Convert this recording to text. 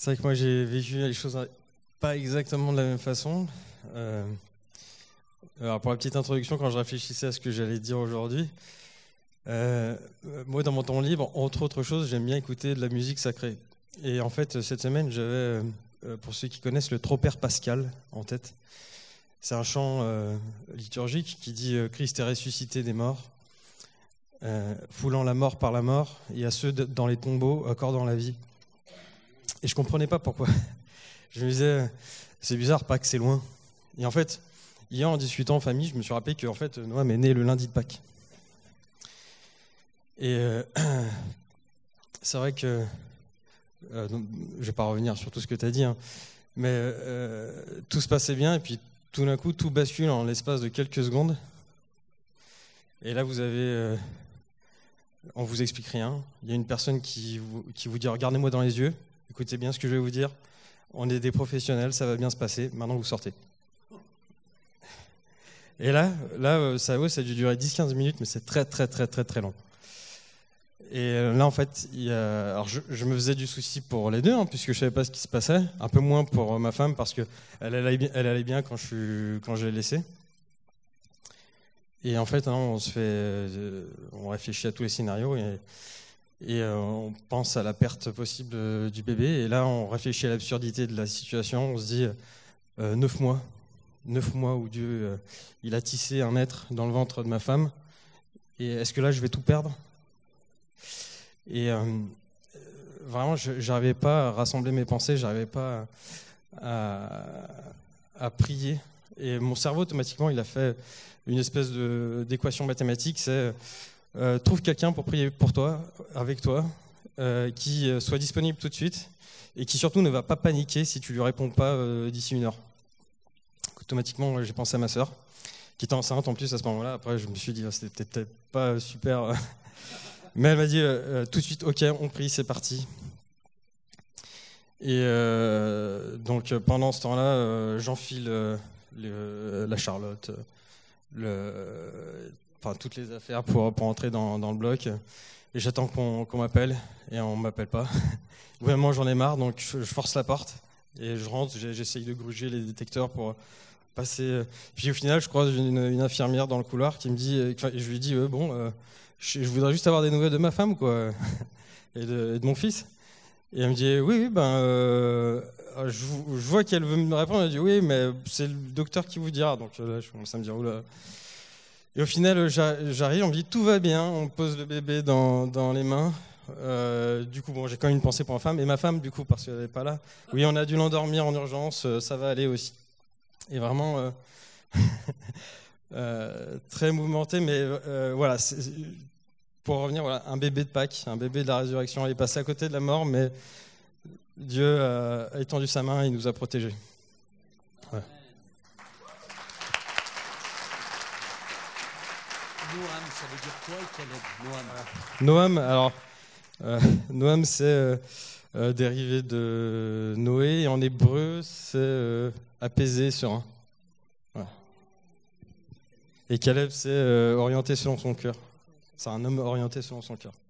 C'est vrai que moi j'ai vécu les choses pas exactement de la même façon. Alors pour la petite introduction, quand je réfléchissais à ce que j'allais dire aujourd'hui, moi dans mon temps libre, entre autres choses, j'aime bien écouter de la musique sacrée. Et en fait, cette semaine, j'avais, pour ceux qui connaissent, le Tropère pascal en tête. C'est un chant liturgique qui dit « Christ est ressuscité des morts, foulant la mort par la mort, et à ceux dans les tombeaux accordant la vie ». Et je comprenais pas pourquoi. Je me disais, c'est bizarre, Pâques, c'est loin. Et en fait, hier, en discutant en famille, je me suis rappelé que en fait, Noam est né le lundi de Pâques. Et c'est vrai que, donc, je vais pas revenir sur tout ce que tu as dit, hein, mais tout se passait bien, et puis tout d'un coup, tout bascule en l'espace de quelques secondes. Et là, vous avez, on vous explique rien. Il y a une personne qui vous dit, regardez-moi dans les yeux. Écoutez bien ce que je vais vous dire. On est des professionnels, ça va bien se passer. Maintenant, vous sortez. Et là, ça a dû durer 10-15 minutes, mais c'est très, très, très, très, très long. Et là, en fait, alors je me faisais du souci pour les deux, hein, puisque je ne savais pas ce qui se passait. Un peu moins pour ma femme, parce qu'elle allait bien quand je l'ai laissée. Et en fait, on réfléchit à tous les scénarios et on pense à la perte possible du bébé. Et là, on réfléchit à l'absurdité de la situation. On se dit 9 mois où Dieu il a tissé un être dans le ventre de ma femme. Et est-ce que là, je vais tout perdre ? Et vraiment, je n'arrivais pas à rassembler mes pensées, je n'arrivais pas à prier. Et mon cerveau, automatiquement, il a fait une espèce d'équation mathématique, c'est trouve quelqu'un pour prier pour toi, avec toi, qui soit disponible tout de suite et qui surtout ne va pas paniquer si tu lui réponds pas d'ici 1 heure. Automatiquement, j'ai pensé à ma sœur, qui était enceinte en plus à ce moment-là. Après, je me suis dit, c'était peut-être pas super. Mais elle m'a dit tout de suite, ok, on prie, c'est parti. Et donc pendant ce temps-là, j'enfile la Charlotte, toutes les affaires pour entrer dans le bloc. Et j'attends qu'on m'appelle, et on ne m'appelle pas. Vraiment, j'en ai marre, donc je force la porte, et je rentre, j'essaye de gruger les détecteurs pour passer. Puis au final, je croise une infirmière dans le couloir qui me dit, je lui dis, je voudrais juste avoir des nouvelles de ma femme, quoi, et de mon fils. Et elle me dit, oui, je vois qu'elle veut me répondre. Elle dit, oui, mais c'est le docteur qui vous dira. Donc là, je commence à me dire, oula. Et au final, j'arrive, on me dit, tout va bien. On pose le bébé dans les mains. Du coup, j'ai quand même une pensée pour ma femme. Et ma femme, du coup, parce qu'elle n'est pas là, oui, on a dû l'endormir en urgence. Ça va aller aussi. Et vraiment, très mouvementé. Mais voilà, pour revenir, voilà, un bébé de Pâques, un bébé de la résurrection. Il est passé à côté de la mort, mais Dieu a étendu sa main et il nous a protégés. Ouais. Noam, ça veut dire quoi et quel est Noam ? Noam, alors, Noam, c'est dérivé de Noé, et en hébreu, c'est apaisé, serein. Ouais. Et Caleb, c'est orienté selon son cœur. C'est un homme orienté selon son cœur.